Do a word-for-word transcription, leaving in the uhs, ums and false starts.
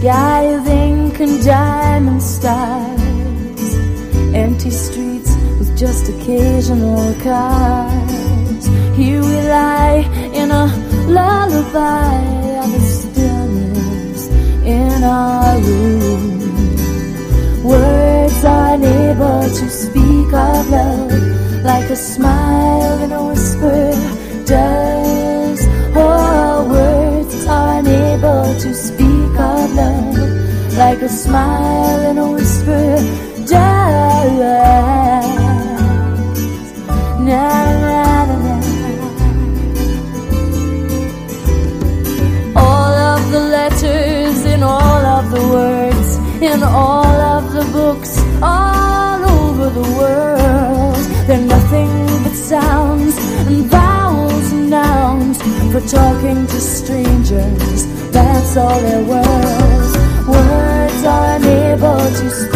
sky of ink and diamond stars, empty streets with just occasional cars. Here we lie in a lullaby of the stillness in our room. Words are unable to speak of love, like a smile and a whisper does. Oh, words are unable to speak of love, like a smile and a whisper does. Na na na na. All of the letters in all of the words in all of the books all over the world, they're nothing but sounds and vowels and nouns for talking to strangers. That's all they're worth. Words are unable to speak